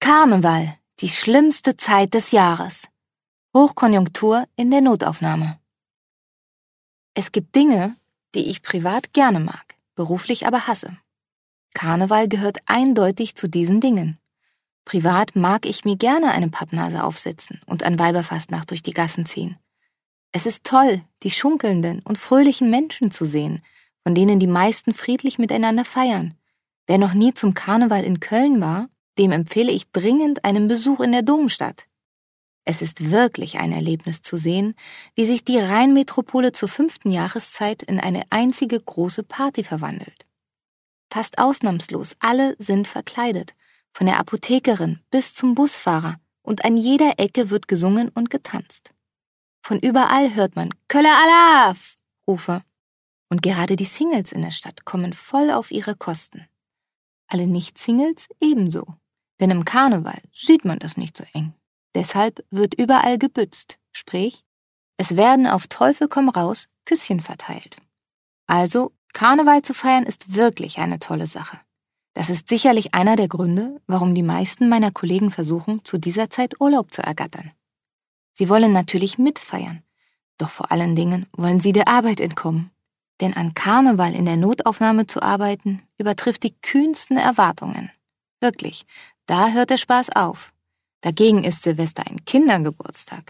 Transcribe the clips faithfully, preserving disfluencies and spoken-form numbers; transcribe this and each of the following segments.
Karneval, die schlimmste Zeit des Jahres. Hochkonjunktur in der Notaufnahme. Es gibt Dinge, die ich privat gerne mag, beruflich aber hasse. Karneval gehört eindeutig zu diesen Dingen. Privat mag ich mir gerne eine Pappnase aufsetzen und an Weiberfastnacht durch die Gassen ziehen. Es ist toll, die schunkelnden und fröhlichen Menschen zu sehen, von denen die meisten friedlich miteinander feiern. Wer noch nie zum Karneval in Köln war, dem empfehle ich dringend einen Besuch in der Domstadt. Es ist wirklich ein Erlebnis zu sehen, wie sich die Rheinmetropole zur fünften Jahreszeit in eine einzige große Party verwandelt. Fast ausnahmslos alle sind verkleidet, von der Apothekerin bis zum Busfahrer, und an jeder Ecke wird gesungen und getanzt. Von überall hört man Köller Alaf! Rufe. Und gerade die Singles in der Stadt kommen voll auf ihre Kosten. Alle Nicht-Singles ebenso. Denn im Karneval sieht man das nicht so eng. Deshalb wird überall gebützt, sprich, es werden auf Teufel komm raus Küsschen verteilt. Also, Karneval zu feiern ist wirklich eine tolle Sache. Das ist sicherlich einer der Gründe, warum die meisten meiner Kollegen versuchen, zu dieser Zeit Urlaub zu ergattern. Sie wollen natürlich mitfeiern, doch vor allen Dingen wollen sie der Arbeit entkommen. Denn an Karneval in der Notaufnahme zu arbeiten, übertrifft die kühnsten Erwartungen. Wirklich, da hört der Spaß auf. Dagegen ist Silvester ein Kindergeburtstag.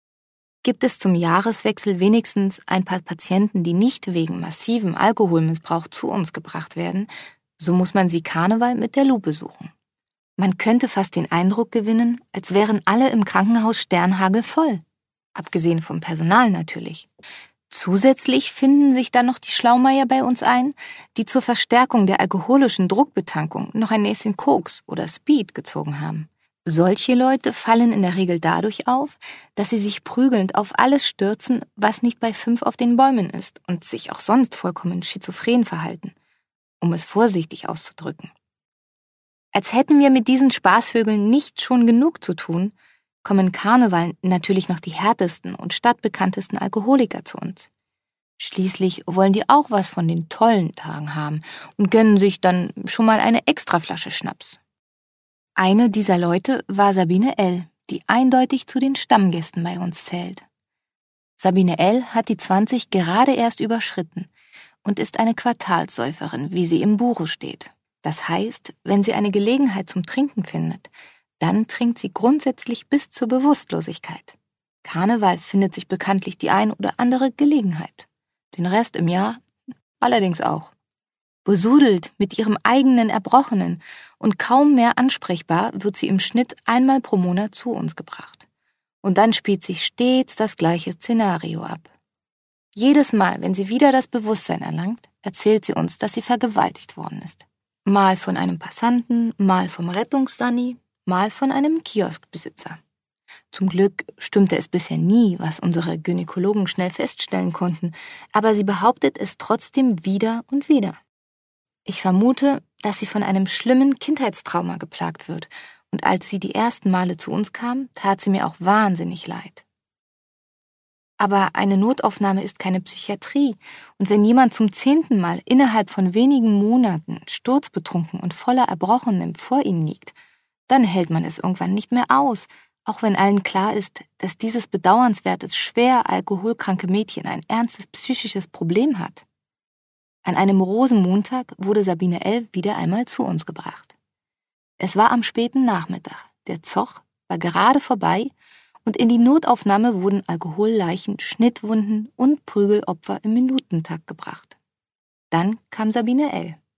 Gibt es zum Jahreswechsel wenigstens ein paar Patienten, die nicht wegen massivem Alkoholmissbrauch zu uns gebracht werden, so muss man sie Karneval mit der Lupe suchen. Man könnte fast den Eindruck gewinnen, als wären alle im Krankenhaus sternhagelvoll. Abgesehen vom Personal natürlich. Zusätzlich finden sich dann noch die Schlaumeier bei uns ein, die zur Verstärkung der alkoholischen Druckbetankung noch ein Näschen Koks oder Speed gezogen haben. Solche Leute fallen in der Regel dadurch auf, dass sie sich prügelnd auf alles stürzen, was nicht bei fünf auf den Bäumen ist und sich auch sonst vollkommen schizophren verhalten, um es vorsichtig auszudrücken. Als hätten wir mit diesen Spaßvögeln nicht schon genug zu tun, kommen Karneval natürlich noch die härtesten und stadtbekanntesten Alkoholiker zu uns. Schließlich wollen die auch was von den tollen Tagen haben und gönnen sich dann schon mal eine Extraflasche Schnaps. Eine dieser Leute war Sabine L., die eindeutig zu den Stammgästen bei uns zählt. Sabine L. hat die zwanzig gerade erst überschritten und ist eine Quartalssäuferin, wie sie im Buche steht. Das heißt, wenn sie eine Gelegenheit zum Trinken findet, dann trinkt sie grundsätzlich bis zur Bewusstlosigkeit. Karneval findet sich bekanntlich die ein oder andere Gelegenheit. Den Rest im Jahr allerdings auch. Besudelt mit ihrem eigenen Erbrochenen und kaum mehr ansprechbar wird sie im Schnitt einmal pro Monat zu uns gebracht. Und dann spielt sich stets das gleiche Szenario ab. Jedes Mal, wenn sie wieder das Bewusstsein erlangt, erzählt sie uns, dass sie vergewaltigt worden ist. Mal von einem Passanten, mal vom Rettungssanni, mal von einem Kioskbesitzer. Zum Glück stimmte es bisher nie, was unsere Gynäkologen schnell feststellen konnten, aber sie behauptet es trotzdem wieder und wieder. Ich vermute, dass sie von einem schlimmen Kindheitstrauma geplagt wird, und als sie die ersten Male zu uns kam, tat sie mir auch wahnsinnig leid. Aber eine Notaufnahme ist keine Psychiatrie, und wenn jemand zum zehnten Mal innerhalb von wenigen Monaten sturzbetrunken und voller Erbrochenem vor ihnen liegt, dann hält man es irgendwann nicht mehr aus, auch wenn allen klar ist, dass dieses bedauernswertes, schwer alkoholkranke Mädchen ein ernstes psychisches Problem hat. An einem Rosenmontag wurde Sabine L. wieder einmal zu uns gebracht. Es war am späten Nachmittag, der Zoch war gerade vorbei und in die Notaufnahme wurden Alkoholleichen, Schnittwunden und Prügelopfer im Minutentakt gebracht. Dann kam Sabine L.